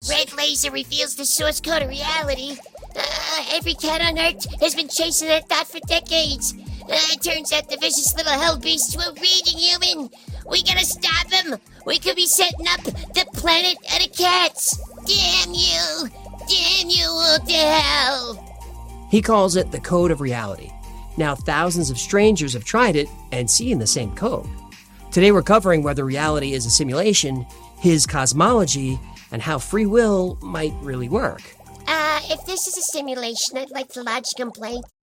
Red laser reveals the source code of reality. Every cat on Earth has been chasing that thought for decades. It turns out the vicious little hell beasts were reading human. We gotta stop them. We could be setting up the planet of the cats. Damn you! Damn you all to hell! He calls it the code of reality. Now thousands of strangers have tried it and seen the same code. Today we're covering whether reality is a simulation, his cosmology, and how free will might really work. If this is a simulation, I'd like to lodge a complaint.